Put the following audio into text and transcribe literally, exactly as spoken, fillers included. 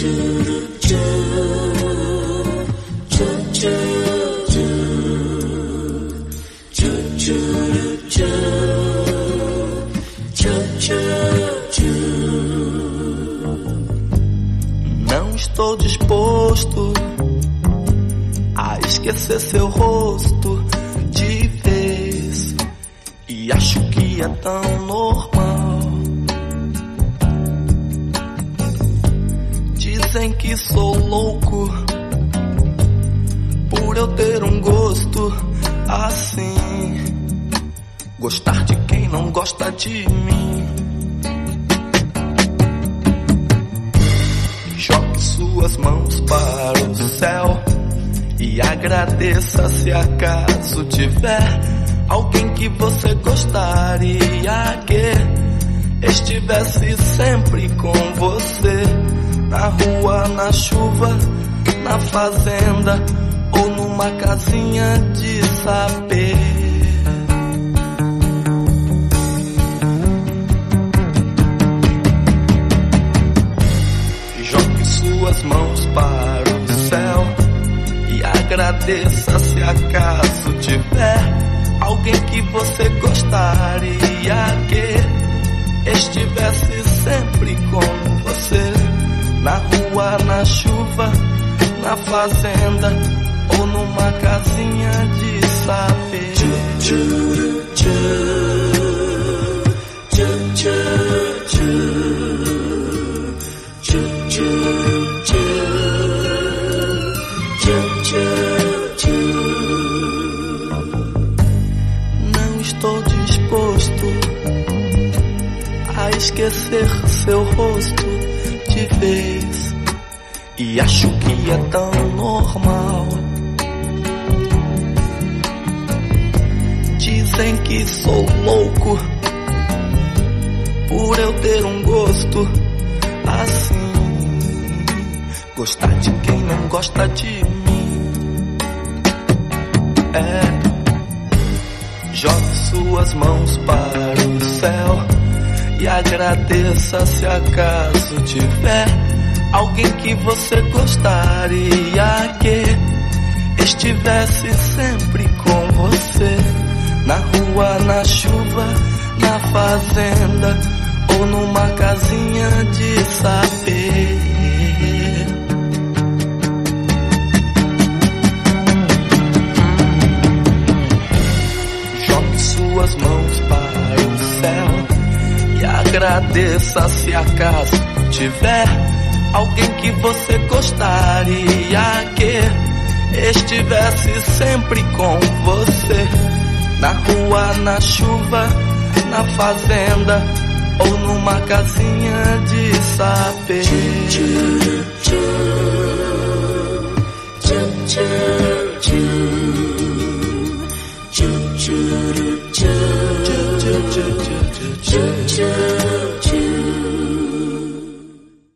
Não estou disposto a esquecer seu rosto de vez, e acho que é tão normal. Dizem que sou louco por eu ter um gosto assim, gostar de quem não gosta de mim. Jogue suas mãos para o céu e agradeça se acaso tiver alguém que você gostaria que estivesse sempre com você, na rua, na chuva, na fazenda ou numa casinha de sapê. Jogue suas mãos para o céu e agradeça se acaso tiver alguém que você gostaria que estivesse sempre com você, na rua, na chuva, na fazenda ou numa casinha de sapê. Tchu, tchu, tchu, tchu, tchu, tchu, tchu, tchu, tchu, tchu, tchu. Não estou disposto a esquecer seu rosto de vez, e acho que é tão normal. Dizem que sou louco por eu ter um gosto assim, gostar de quem não gosta de mim. É. Jogue suas mãos para o céu e agradeça se acaso tiver alguém que você gostaria que estivesse sempre com você, na rua, na chuva, na fazenda ou numa casinha de sapê. Jogue suas mãos para o céu e agradeça se acaso tiver alguém que você gostaria que estivesse sempre com você, na rua, na chuva, na fazenda ou numa casinha de sapê. Tchu, tchu, tchu, tchu, tchu, tchu, tchu, tchu, tchu, tchu, tchu, tchu, tchu, tchu, tchu.